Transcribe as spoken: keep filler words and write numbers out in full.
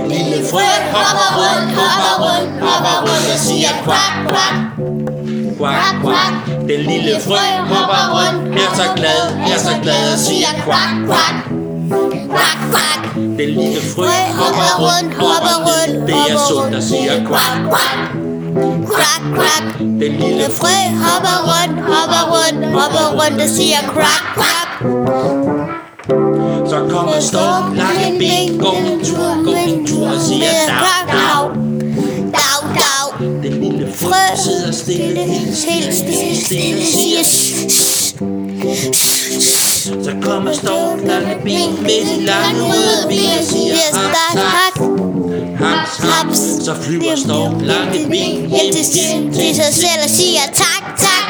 Den lille frø hopper rundt, hopper rundt, hopper rundt og siger kvak, kvak. Kvak, kvak. Den lille frø hopper rundt, er så glad, er så glad og siger kvak, kvak. Kvak, kvak. Den lille frø hopper rundt, hopper rundt, det er sundt og siger kvak, kvak. Kvak, kvak. Den lille frø hopper rundt, hopper rundt, hopper rundt og siger kvak, kvak. Så kommer Stork, lange ben, gå en tur, gå en tur og siger dag, dag. Dag, dag. Den lille frø sidder stille, helt stille, stille, stille og siger så kommer Stork, lange ben med de lange røde ben og siger haps, haps, haps, haps. Så flyver Stork, lange ben hjem til sig selv og siger tak, tak.